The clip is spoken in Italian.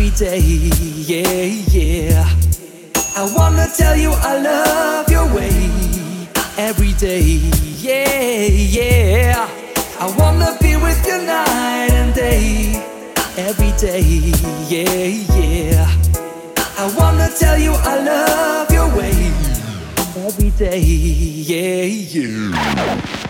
every day, yeah, yeah. I wanna tell you I love your way every day, yeah, yeah. I wanna be with you night and day, every day, yeah, yeah. I wanna tell you I love your way every day, yeah, yeah.